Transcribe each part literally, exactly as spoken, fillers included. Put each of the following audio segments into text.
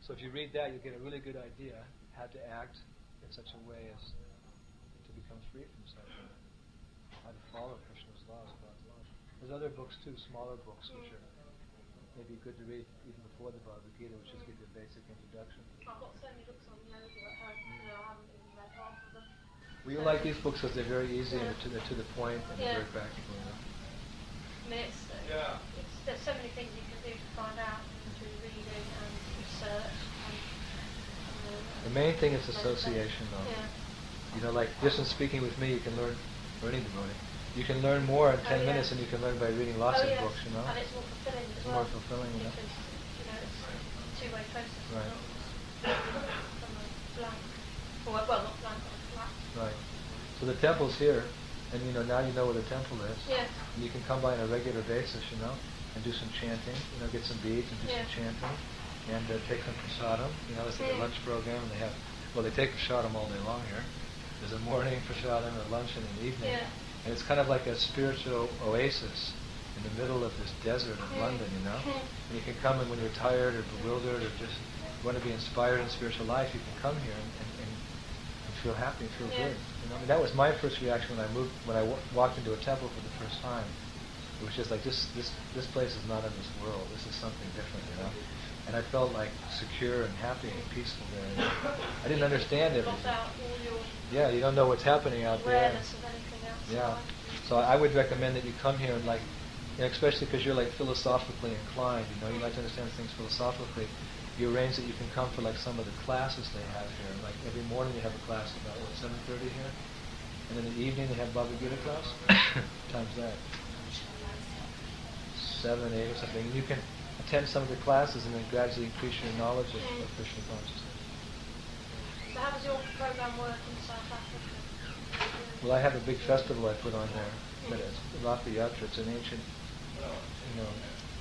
So if you read that, you get a really good idea how to act in such a way as to become free from suffering, how to follow Krishna's laws, God's laws. There's other books too, smaller books, which are maybe good to read even before the Bhagavad Gita, which just give you a basic introduction. I've got so many books on yoga at home, you know, I haven't even read half of them. Well, you like these books because they're very easy yeah. and to the, to the point and yeah. very practical. You know? I mean, it's, uh, yeah. it's, there's so many things you can do to find out through reading and research. And, and, uh, the main thing is association, though. Yeah. You know, like just in speaking with me, you can learn, or any devotee, you can learn more in ten oh, yeah. minutes than you can learn by reading lots oh, of yes. books, you know. And it's more fulfilling as it's well. more fulfilling, you know. Because, you know, it's a two-way process. Right. From a blank, well, well, not blank, but flat. Right. So the temple's here, and you know now you know where the temple is. Yeah. And you can come by on a regular basis, you know, and do some chanting, you know, get some beads and do yeah. some chanting, and uh, take some prasadam. You know, it's like yeah. a lunch program, and they have, well, they take prasadam all day long here. There's a morning prasadam, a lunch, and an evening. Yeah. And it's kind of like a spiritual oasis in the middle of this desert of mm. London, you know. Mm. And you can come, and when you're tired or bewildered or just want to be inspired in spiritual life, you can come here and, and, and, and feel happy and feel yeah. good. You know, I mean, that was my first reaction when I moved, when I w- walked into a temple for the first time. It was just like this, this, this place is not in this world. This is something different, you know. And I felt like secure and happy and peaceful there. And I didn't understand everything. Yeah, you don't know what's happening out there. Of anything else. Yeah. So I would recommend that you come here and like, you know, especially because you're like philosophically inclined, you know, you like to understand things philosophically. You arrange that you can come for like some of the classes they have here. Like every morning they have a class about what, seven thirty here, and in the evening they have Bhagavad Gita class. Times that, seven, eight, or something. And you can attend some of the classes and then gradually increase your knowledge of, of Krishna consciousness. So how does your program work in South Africa? Well, I have a big festival I put on there, but it's Ratha Yatra. It's an ancient, you know,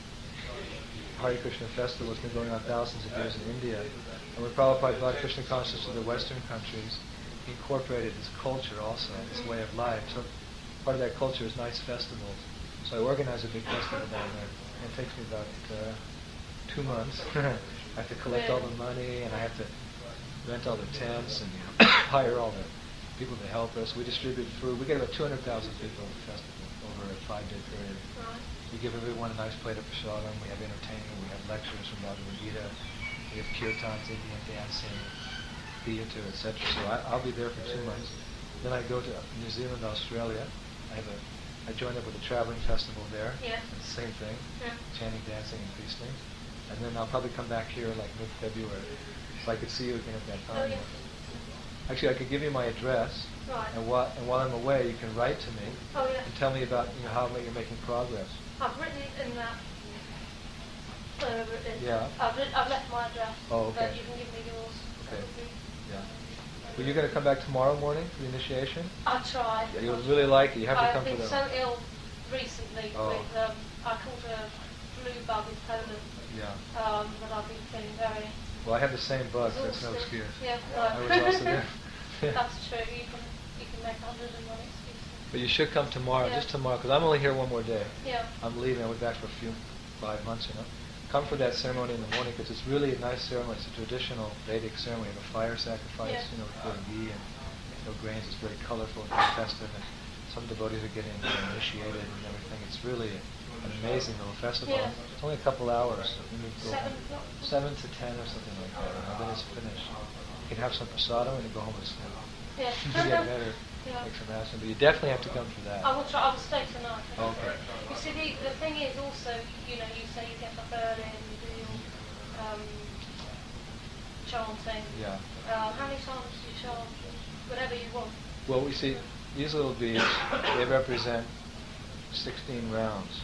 Hare Krishna festival. It's been going on thousands of years in India. And when Prabhupada brought Krishna consciousness to the Western countries, he incorporated this culture also, this way of life. So part of that culture is nice festivals. So I organize a big festival down there. And it takes me about uh, two months. I have to collect all the money, and I have to rent all the tents and you know, hire all the people to help us. We distribute food. We get about two hundred thousand people at the festival over a five-day period. We give everyone a nice plate of prasadam. We have entertainment. We have lectures from Bhagavad Gita. We have kirtans, Indian dancing, theater, et cetera. So I, I'll be there for two months. Then I go to New Zealand, Australia. I have a, I joined up with a traveling festival there. Yeah. And the same thing, yeah. chanting, dancing, and feasting. And then I'll probably come back here like mid-February, so I could see you again at that time. Oh, yeah. Actually, I could give you my address. Right. And, wh- and while I'm away, you can write to me oh, yeah. and tell me about you know how you're making progress. I've written in that. Uh, written. Yeah. I've, written, I've left my address. Oh, okay. But you can give me yours. Okay. Yeah. Well, you're going to come back tomorrow morning for the initiation? I'll try. Yeah, you'll really like it. You have to I've come been for so that. ill recently Oh. with, um, I caught a flu bug in Poland. Yeah. Um, but I've been feeling very... Well, I have the same bug, so that's no exhausted. excuse. Yeah, I was right. also there. That's true. You can, you can make a hundred and one excuses. But you should come tomorrow, Yeah. just tomorrow, because I'm only here one more day. Yeah. I'm leaving. I'll be back for a few, five months, you know. Come for that ceremony in the morning, because it's really a nice ceremony. It's a traditional Vedic ceremony of a fire sacrifice, Yeah. you know, with ghee and no grains. It's very colorful, very festive, and some devotees are getting you know, initiated and everything. It's really an amazing little festival. Yeah. It's only a couple hours. Seven o'clock? Seven to ten or something like that, and then it's finished. You can have some prasadam and then go home and sleep. Yeah. You get better. Yeah. Make some action, but you definitely have to come for that. I will try. I will stay tonight. Okay. You see, the, the thing is also, you know, you say you get up early and you do your um, chanting. Yeah. Uh, how many times do you chant? Whatever you want. Well, we see these little beads. They represent sixteen rounds.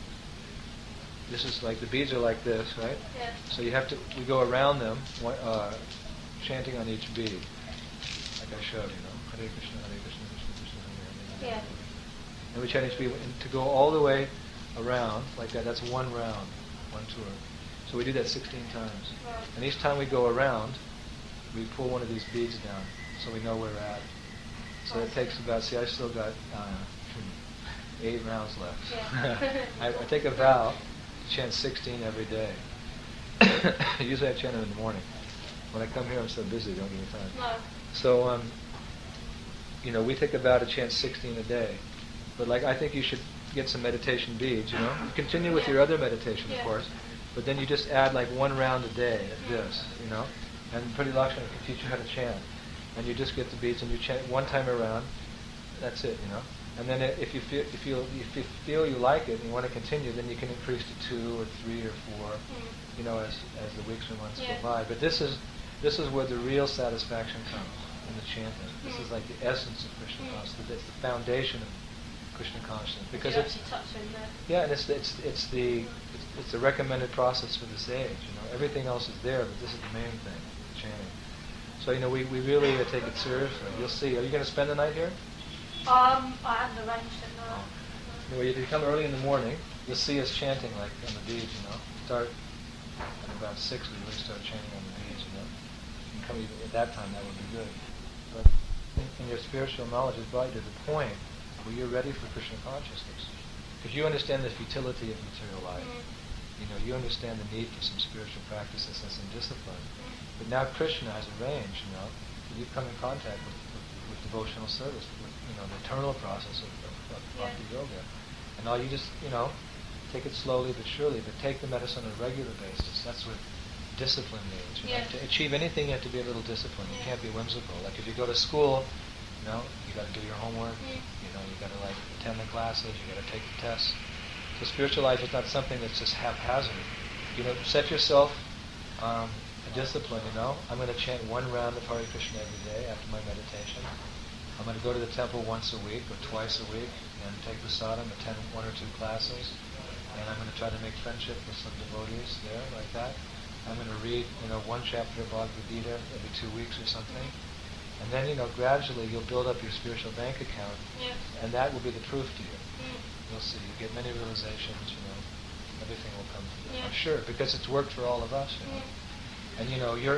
This is like the beads are like this, right? Yeah. So you have to. We go around them, one- uh, chanting on each bead, like I showed. You know, Hare Krishna, Hare Krishna, Krishna Krishna, Hare Hare. Yeah. And we chant each bead, and to go all the way around like that. That's one round, one tour. So we do that sixteen times. Right. And each time we go around, we pull one of these beads down, so we know where we're at. So it takes about. See, I still got uh, eight rounds left. Yeah. I, I take a vow to chant sixteen every day. Usually I chant them in the morning. When I come here, I'm so busy, I don't get any time. No. So, um, you know, we take a vow to chant sixteen a day. But like, I think you should get some meditation beads, you know. Continue with your other meditation, of Yeah. course. But then you just add like one round a day of this, you know. And Pretty Lakshmana can teach you how to chant. And you just get the beads and you chant one time around. That's it, you know. And then if you feel if you if you feel you like it and you want to continue, then you can increase to two or three or four, Mm. you know, as as the weeks and months Yeah. go by. But this is this is where the real satisfaction comes in the chanting. This Mm. is like the essence of Krishna Mm. consciousness. It's the foundation of Krishna consciousness because you it's actually touch in there. yeah, and it's it's it's the it's, it's the recommended process for this age. You know, everything else is there, but this is the main thing, chanting. So you know, we, we really uh, take it seriously. You'll see. Are you going to spend the night here? Um, I haven't arranged it now. Anyway, if you come early in the morning, you'll see us chanting like on the beads. You know, start at about six. We really start chanting on the beads. You know, you can come even at that time. That would be good. But in, in your spiritual knowledge is brought you to the point where you're ready for Krishna consciousness. If you understand the futility of material life, Mm. you know, you understand the need for some spiritual practices and some discipline. Mm. But now Krishna has arranged, you know, that you come in contact with, with, with devotional service, with, you know, the eternal process of, of, of Yeah. bhakti yoga. And all you just, you know, take it slowly but surely, but take the medicine on a regular basis. That's what discipline means. You know? Yes. To achieve anything, you have to be a little disciplined. You Yeah. can't be whimsical. Like if you go to school, you know, you got to do your homework. Mm. You know, you got to like attend the classes. You got to take the tests. So spiritual life is not something that's just haphazard. You know, set yourself um, a discipline. You know, I'm going to chant one round of Hare Krishna every day after my meditation. I'm going to go to the temple once a week or twice a week and take prasadam, attend one or two classes, and I'm going to try to make friendship with some devotees there like that. I'm going to read, you know, one chapter of Bhagavad Gita every two weeks or something. And then, you know, gradually you'll build up your spiritual bank account, Yeah. and that will be the proof to you. Mm. You'll see. You get many realizations, you know. Everything will come to you. Yeah. I'm sure, because it's worked for all of us, you know. Mm. And, you know, you're,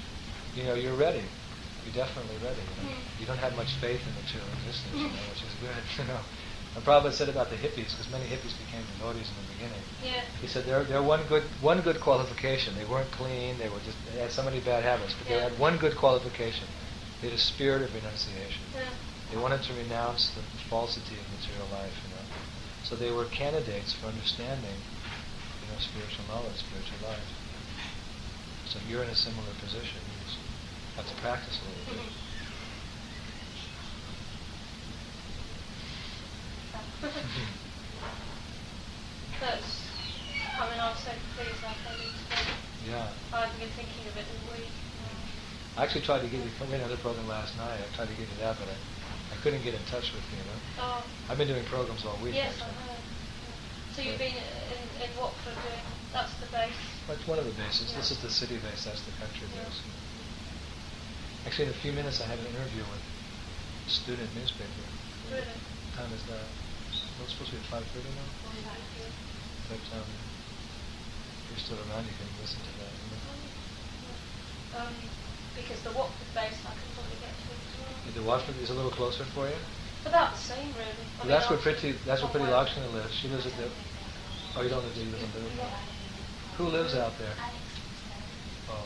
you know, you're ready. You're definitely ready, you know. Mm. You don't have much faith in material existence, you Mm. know, which is good, you know. And Prabhupada said about the hippies, because many hippies became devotees in the beginning. Yeah. He said they're, they're one good one good qualification. They weren't clean. They were just they had so many bad habits, but they Yeah. had one good qualification. They had a spirit of renunciation. Yeah. They wanted to renounce the falsity of material life, you know. So they were candidates for understanding, you know, spiritual knowledge, spiritual life. So you're in a similar position. You just have to practice a little bit. That's, I mean, I'm so pleased I came in today. Yeah. I've been thinking of it all week. I actually tried to get you, we had another program last night. I tried to get you that, but I, I couldn't get in touch with you, you know. Oh, I've been doing programs all week. yes, I actually. heard. So you've been in, in Watford doing, that's the base? That's one of the bases. Yeah. This is the city base, that's the country Yeah. base. Actually, in a few minutes I have an interview with a student newspaper. Really? What time is that? It's supposed to be at five thirty now? But um, if you're still around, you can listen to that. You know? Um, because the Watford base I can probably get to as well. The Watford is a little closer for you? About the same, really. I Well, mean, that's where I'll- Pretty, that's where I'll Pretty work. Lakshmana lives. She lives at the, oh, you don't live there, you live in Liverpool. Who lives out there? Oh.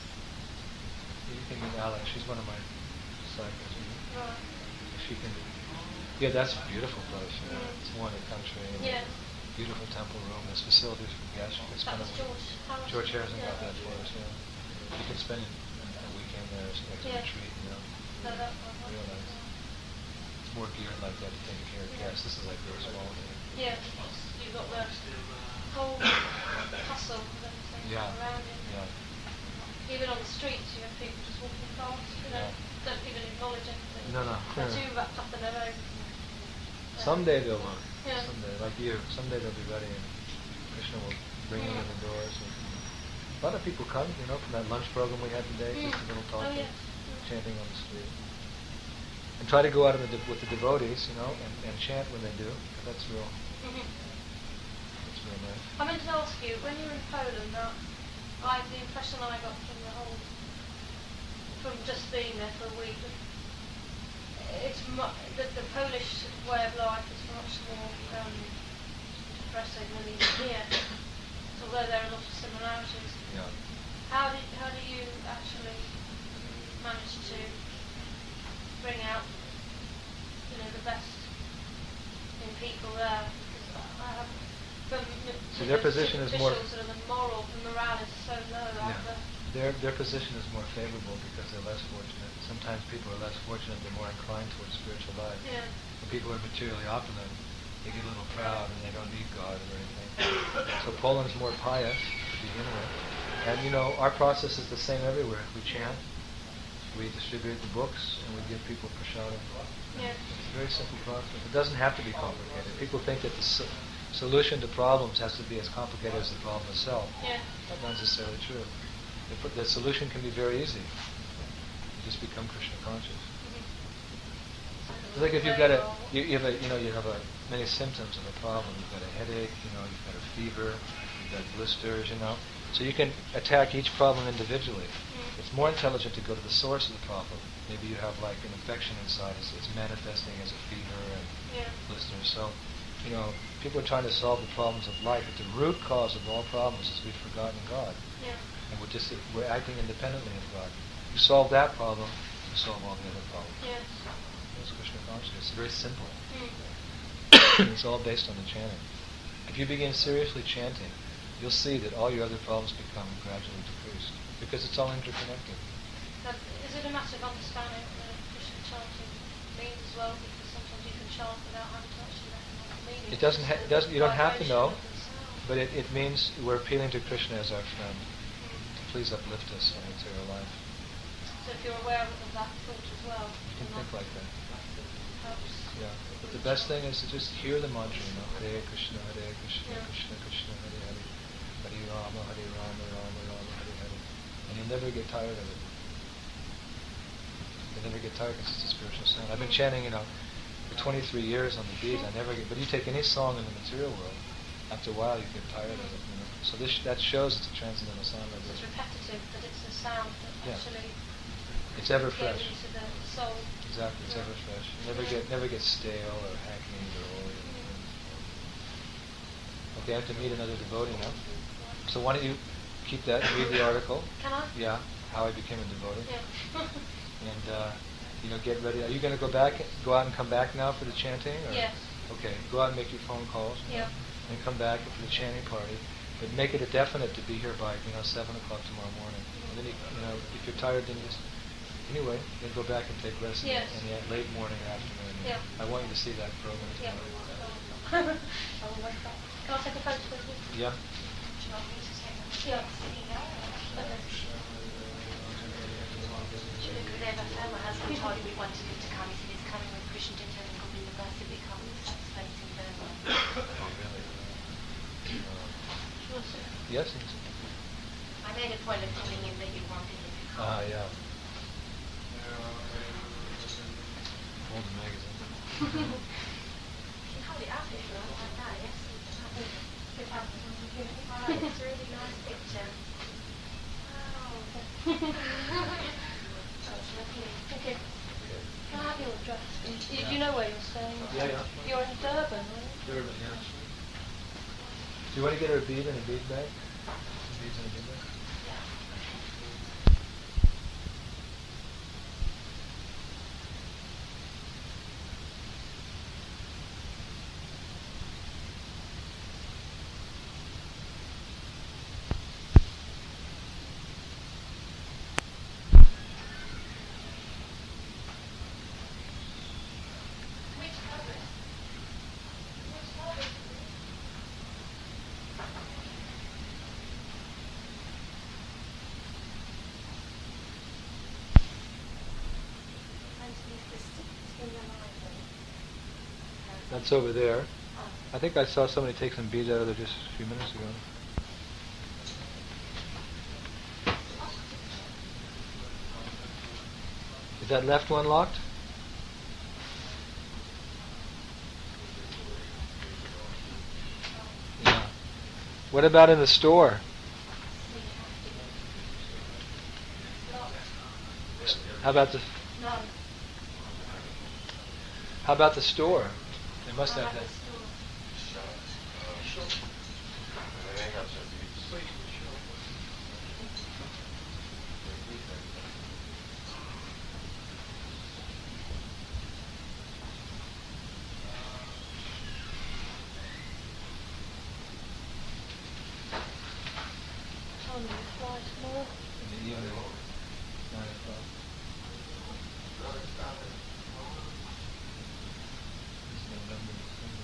You can meet Alex. She's one of my disciples. Right. She can, yeah, that's a beautiful place. You know. Mm. It's one in the country. And Yeah. Beautiful temple room. There's facilities for guests. You can That spend was a George Harrison. George Harrison Yeah. got that for us. Yeah. You can spend a weekend there as like a Yeah. retreat. You know. No, that one. Real nice. It's more geared like that to take care of guests. This is like very small. Yeah, you've got the whole hustle of everything Yeah. around you. Yeah. Even on the streets, you have people just walking past, you know, Yeah. don't even acknowledge anything. No, no. They're Yeah. too wrapped up in their own. uh, Someday they'll learn. Yeah. Someday, like you. Someday they'll be ready, and Krishna will bring them in the doors. And a lot of people come, you know, from that lunch program we had today. Mm. Just a little talk, Oh, yeah. chanting on the street, and try to go out in the de- with the devotees, you know, and, and chant when they do. That's real. Mhm. That's real nice. I meant to ask you, when you were in Poland, uh, I, the impression I got from the whole, from just being there for a week, it's mu- the, the Polish way of life is much more um, depressing than even here. although there are a lot of similarities. Yeah. How do how do you actually manage to bring out, you know, the best in people there? Because I have, from So their position is more. Sort of the moral, the morale is so low. Yeah. Out there. Their their position is more favorable because they're less fortunate. Sometimes people are less fortunate; they're more inclined towards spiritual life. Yeah. When people are materially opulent, they get a little proud and they don't need God or anything. So Poland's more pious to begin with, and you know our process is the same everywhere. We chant, we distribute the books, and we give people prasadam. Yeah. It's a very simple process. It doesn't have to be complicated. People think that the so- solution to problems has to be as complicated as the problem itself. Yeah. That's not necessarily true. The, the solution can be very easy. You just become Krishna conscious. Mm-hmm. It's like if you've got a, you, you have a, you know, you have a, many symptoms of a problem. You've got a headache, you know, you've got a fever, you've got blisters, you know. So you can attack each problem individually. Mm. It's more intelligent to go to the source of the problem. Maybe you have like an infection inside, it's, it's manifesting as a fever and Yeah. blisters. So, you know, people are trying to solve the problems of life, but the root cause of all problems is we've forgotten God. Yeah. And we're just we're acting independently of God. You solve that problem, you solve all the other problems. Yeah. That's Krishna consciousness. It's very simple. Mm. It's all based on the chanting. If you begin seriously chanting, you'll see that all your other problems become gradually decreased because it's all interconnected. Now, is it a matter of understanding what uh, Krishna chanting means as well? Because sometimes you can chant without having to actually recognize the meaning. It doesn't. Ha- doesn't you don't have to know, Vibration of the sound. but it, it means we're appealing to Krishna as our friend. Please uplift us in material life. So if you're aware of that thought as well, You can think like that. helps. Yeah. But the best thing is to just hear the mantra, you know, Hare Krishna, Hare Krishna, Yeah. Krishna Krishna, Hare Hare, Hare Rama, Hare Rama, Rama Rama, Hare Hare. And you'll never get tired of it. You'll never get tired because it's a spiritual sound. I've been chanting, you know, for twenty-three years on the beat. I never get, but you take any song in the material world, after a while you get tired of it, you know. So this that shows it's a transcendental sound It's vibration. repetitive, but it's a sound that Yeah. actually It's ever goes fresh. into the soul. Exactly, it's Yeah. ever fresh. You never Yeah. get never get stale or hackneyed or old. Okay, I have to meet another devotee now. So why don't you keep that and read the article? Can I? Yeah, how I became a devotee. Yeah. And uh, you know, get ready. Are you going to go back, go out and come back now for the chanting? Or? Yes. Okay, go out and make your phone calls. you know, Yeah. And come back for the chanting party. But make it a definite to be here by you know seven o'clock tomorrow morning. And then you, you know, if you're tired, then just anyway, then go back and take rest in, Yes. in the late morning or afternoon. Yeah. I want you to see that program. Yeah. I will wait back. Can I take a photo with you? Yeah. Yeah. Gurudeva, my husband told him we wanted him to come. He said he's coming with Krishna Chaitanya and Govinda Das to become participating in Burma. Oh, really? Uh, yes. It's, I made a point of telling him that you wanted him to come. Ah, yeah. Hold the magazine. She held it up if you like that, yes? Wow, it's a really nice picture. Wow. Okay. Can I have your address? You, you know where you're staying? Yeah, yeah. You're in Durban, right? Durban, yeah. Do you want to get her a bead and a bead bag? Some beads and a bead bag? That's over there. I think I saw somebody take some beads out of there just a few minutes ago. Is that left one locked? Yeah. What about in the store? How about the No. How about the store? They must have that. tomorrow? In the evening, nine o'clock. It's November, December.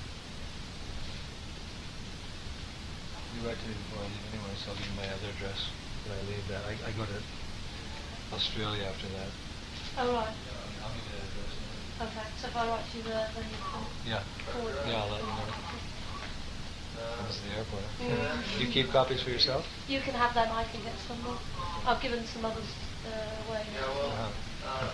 You write to me before I leave anyway, so I'll give you my other address when I leave that. I, I go to Australia after that. Oh, right. I'll give you that address. Okay, so if I write to you there, then you can Yeah. forward it. Yeah, I'll let you know. This is the airport. Mm. You keep copies for yourself? You can have them, I can get some more. I've given some others uh, away. Uh-huh.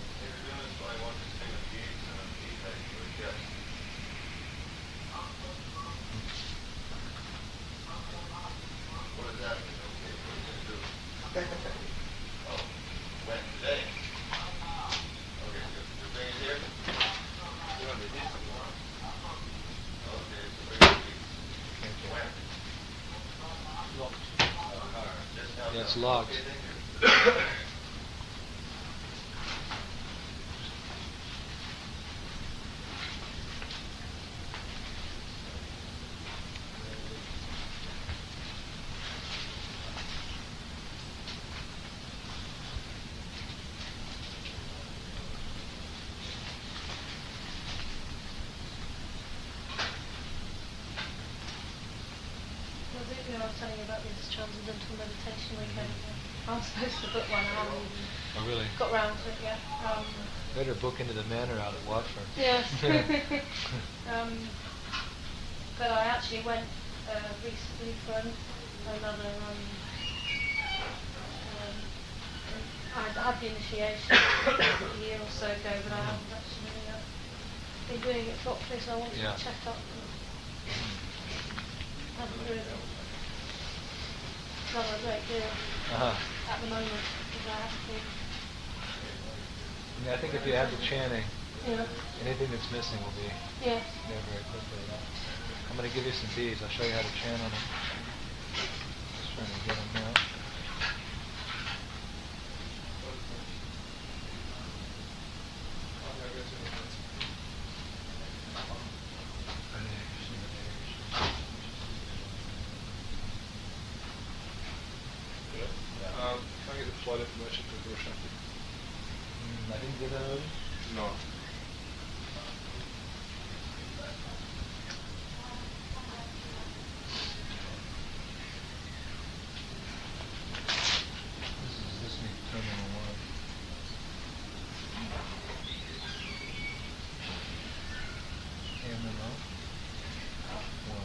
Yeah, it's locked. Well, the- you know, I was telling you about this transcendental meditation weekend. I was supposed to book one, I haven't even Oh, really? got round to it yet. Um, Better book into the manor out at Watford. yes. um, but I actually went uh, recently for an, another. Um, um, I had the initiation a year or so ago, but I haven't actually uh, been doing it properly, so I wanted Yeah. to check up. I haven't really done a great deal Uh-huh. at the moment because I have to. I mean, I think if you add the chanting, Yeah. anything that's missing will be Yeah. there very quickly. I'm going to give you some beads. I'll show you how to chant on them. Just trying to get them now. Um, can I get the flight information for Guru Shanti? Mm, I didn't get that already? No. This is this week, terminal one. Terminal one.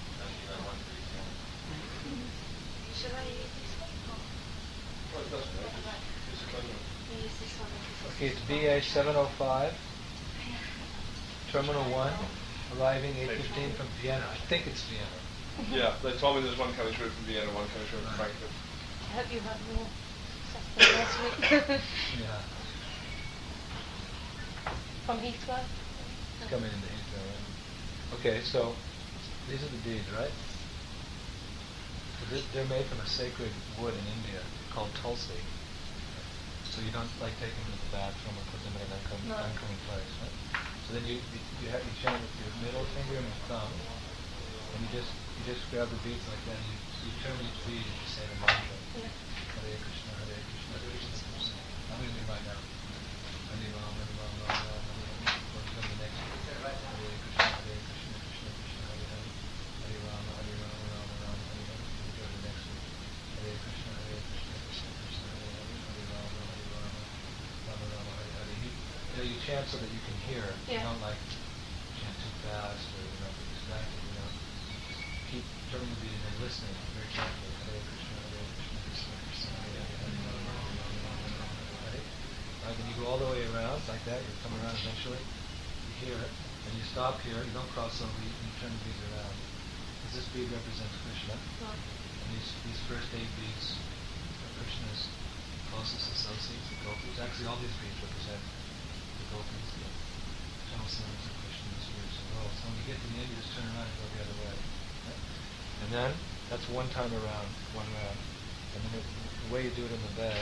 Should I use this one? Oh, it doesn't, right? It's a clever one. Or use this one? Okay, it's B A seven oh five, Terminal one, arriving eight fifteen from Vienna. I think it's Vienna. Yeah, they told me there's one coming through from Vienna, one coming through from Frankfurt. I hope you had more success than last week. Yeah, From Heathrow. it's coming into Heathrow, right? Okay, so these are the beads, right? So they're, they're made from a sacred wood in India called tulsi. So you don't like take them to the bathroom or put them in an unclean, No. unclean place, right? So then you you, you have you chant with your middle finger and your thumb, and you just you just grab the beads like that. And you you turn each bead and you say the mantra. Yeah. Hare Krishna, Hare Krishna, Krishna Krishna. I'm going to do it right now. Hare Ram, Hare Ram, Ram Ram, Hare Ram. Or go to the next one. Hare Krishna, Hare Krishna, Krishna Krishna, Hare Hare. Hare Rama, Hare Rama, Rama Rama, Hare Hare. We go to the next one. Hare Krishna, Hare Krishna, Krishna Krishna, Hare Hare. Hare Rama, Hare Rama, Rama Rama, Hare Hare. You, you know, you chant so that you can hear. You Yeah. don't like chant too fast or you know get distracted. You know, just keep turning the beat and then listening very carefully. Hare Krishna, Hare Krishna, Krishna Krishna, Hare Hare. Hare Rama, Hare Rama, Rama Rama, Hare Hare. Right, then you go all the way around like that. You come around eventually. You hear it, and you stop here. You don't cross over. You, you turn the beads around. Because this bead represents Krishna. Right. And these, these first eight beads are Krishna's closest associates, the gopis. Actually, all these beads represent the gopis, the gentle sons of Krishna, the spirits of the world. So when you get to the end, you just turn around and go the other way. Right? And then, that's one time around, one round. And then it, the way you do it in the bag,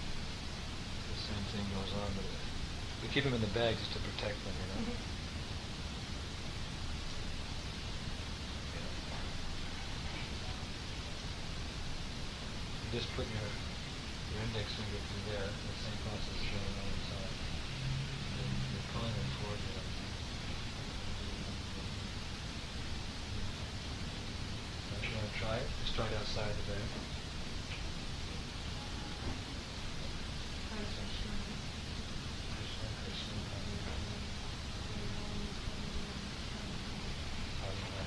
the same thing goes on, but we keep them in the bag just to protect them, you know. Mhm. just put your your index finger through there. The same process is going on inside. And then you're pulling it forward. You know. You want to try it? Just try it outside the bag. Krishna, Krishna, Hare Hare, Hare Hare.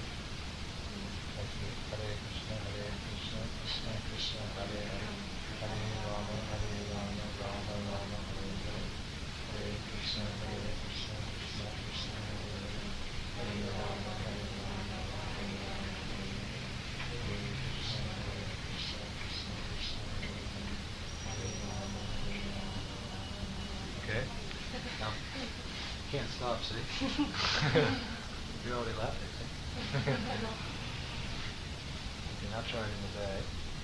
Hare Krishna, Hare Krishna, Krishna Krishna, Hare Hare, Hare Rama, Hare Rama, Rama Rama, Hare Hare. Hare Krishna, Hare Krishna, Krishna Krishna, Hare Hare, Hare Rama, Hare Rama, Rama Rama, Hare Hare. Hare Krishna, Hare Krishna, Krishna Krishna, Hare Hare, Hare Rama, Hare Rama. Okay? Now, can't stop, see? You're already laughing, see? Okay, now try it in the bag.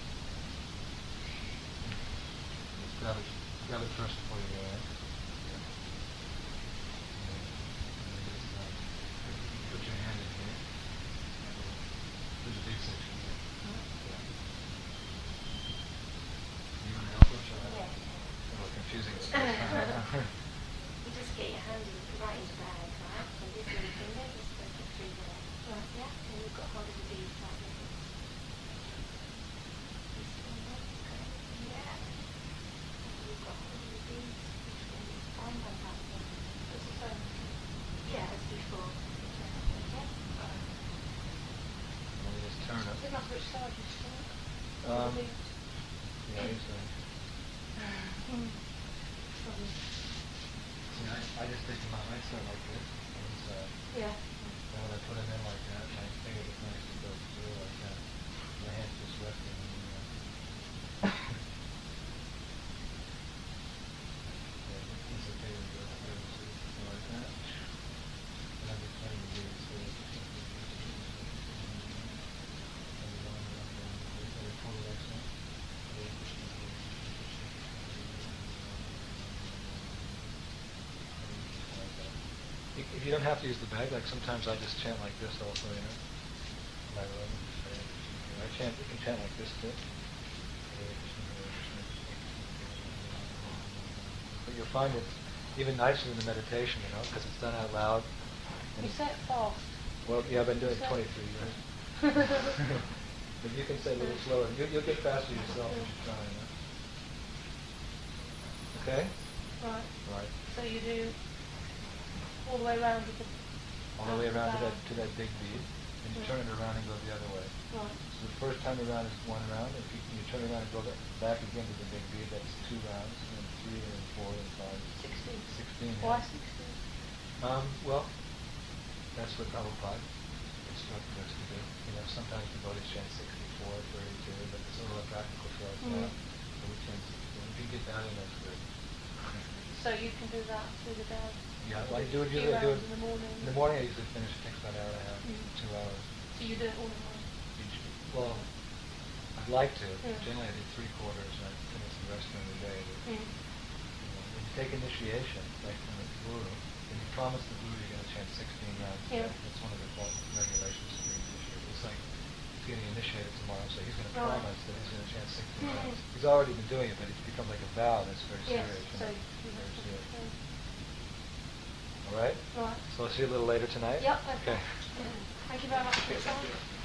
Just grab it, grab it first before you go in. Yeah. And then just uh, put your hand in here. There's a big section here. Yeah. You want to help us? Or Yeah. a little confusing. You just get your hand in, right in the bag, right? And this little finger just push it through there. Right, yeah? And you've got hold of the beads like this. This finger, okay. Yeah. And you've got hold of the beads, which one is fine by that one. It's the same. Yeah, as before. Okay. And then you just turn it. It must which side you start. Um, The yeah, usually. Mm. Probably. See, I, I just take them out myself like this. Inside. Yeah. And when I put them in like that, my finger just nicely goes through like that. My hand's just resting on the uh, yeah, piece of paper goes through, so you go like that. And I'm just trying to do this so it's just like this. And you go on and on and on. And you pull the next one. Hare Krishna, Hare Krishna, Krishna Krishna, Hare Hare, Hare Rama, Hare Rama, Hare Rama, like that. If if you don't have to use the bag, like sometimes I just chant like this also, you know. My room, Hare Krishna. I chant, you can chant like this too. Hare Krishna, Hare Krishna, Krishna Krishna, Hare Hare. But you'll find it's even nicer in the meditation, you know, because it's done out loud. And You say it fast. well, yeah, I've been doing it Say- twenty-three years. But you can say a little slower. You, you'll get faster yourself if you try, you know. Okay? Right. Right. So you do all the way around with the All the way around to that down. to that big bead, and you Yeah. turn it around and go the other way. Right. So the first time around is one round. If you, you turn around and go ba- back again to the big bead, that's two rounds, and then three, and then four, and five. Sixteen. Sixteen. Why yeah. sixteen? Um, well, that's what Prabhupada instructed us to do. You know, sometimes the devotees chant sixty-four, thirty-two, but it's a little impractical for us now. Mm. So we chant sixteen. If you get down in, that's good. So you can do that through the day. Yeah, well, I do it Few usually. I do it rounds in the morning. In the morning, I usually finish. It takes about an hour and a half, Mm. two hours. So you do it all in one. Each, well, I'd like to. Yeah. Generally, I do three quarters, and I finish the rest during the day. But, Mm. you know, when you take initiation, like from the guru, then you promise the guru you're going to chant sixteen rounds. a Yeah. day. That's one of the qual- regulations of being initiated. It's like he's getting initiated tomorrow, so he's going to Right. promise that he's going to chant sixteen Mm. rounds. He's already been doing it, but it's become like a vow that's very Yes. serious. you So know, you very have to. serious. Mm. All right. Right. So I'll see you a little later tonight. Yep. Okay. Thank you very much for your time.